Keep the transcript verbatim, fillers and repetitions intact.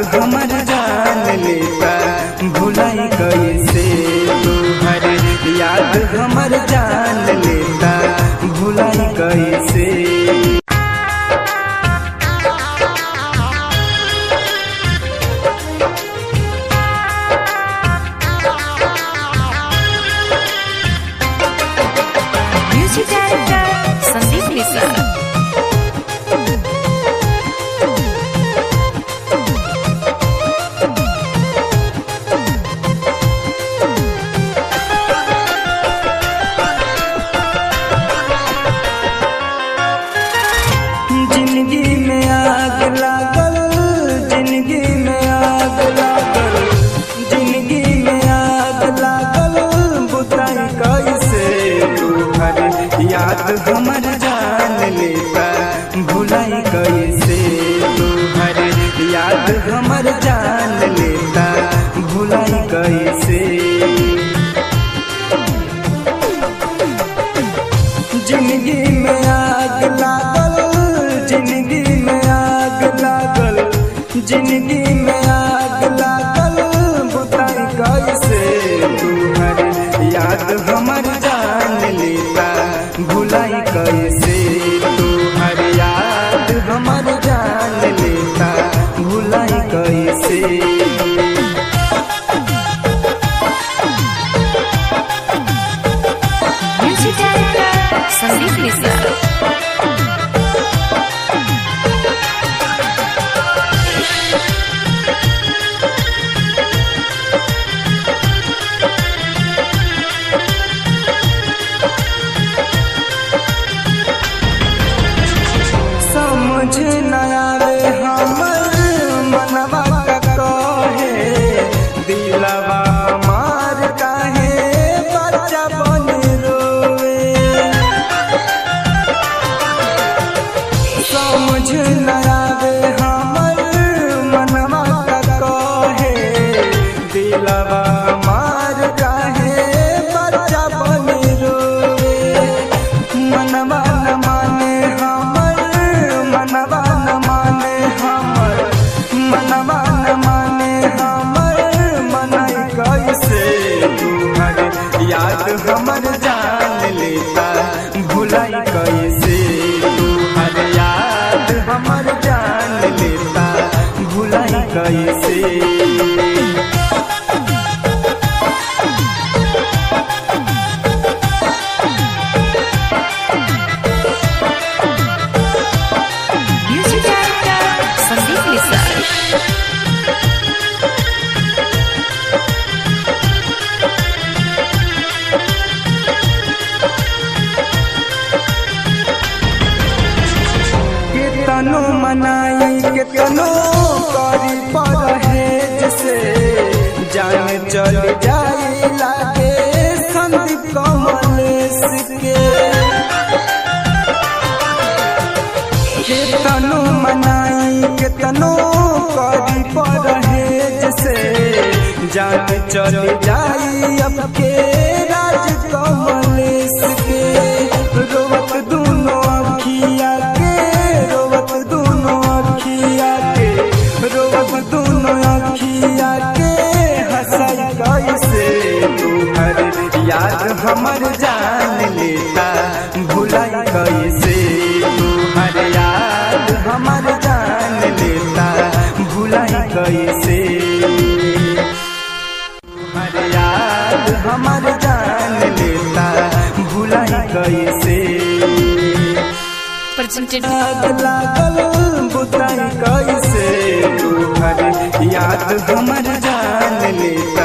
हमर जान लेता भुलाई कैसे तोहर याद हमर जान लेता भुलाई कैसे। Music director Sandeep Mishra. जिंदगी में आग लागल जिंदगी में आग लागल जिंदगी में आग लागल बुताई कैसे तोहर याद हमर जान लेता भुलाई कैसे तोहर याद हमर जान लेता भुलाई कैसे। जिंदगी में आग लागल जिंदगी में आग लागल जिंदगी में आग लागल बुताई कैसे तोहर याद हमर जान लेता भुलाई कैसे तोहर याद हमर जान लेता भुलाई कैसे। Music director Sandeep Mishra. समझ न आवे हमर मनवा का कहे दिलवा हमार काहे बच्चा बन रोवे। समझ न आवे हमर मनवा का कहे दिलवा हमार काहे बच्चा बन रोवे। मनवा न माने हमर मनवा न माने हमर मनवा न माने हमर मनाई कैसे तोहर याद हमर जान लेता भुलाई कैसे तोहर याद हमर जान लेता भुलाई कैसे। Music director Sandeep Mishra. कितनो मनाई कितनो करी परहेज से जान चल जाई लागे संदीप कमलेश के। कितनो मनाई कितनो करी परहेज से जान चल जाई अब के राज कमलेश के। रोवत दोनों अखिया के रोवत दोनों अखिया के रोवत दोनों अखिया के हंसाई कैसे तोहर याद हमर जान लेता भुलाई कैसे तोहर याद हमर जान लेता भुलाई कैसे तोहर याद हमर जान लेता भुलाई कैसे। प्रेजेंटेड आग लागल बुताई कैसे तोहर याद हमर जान लेता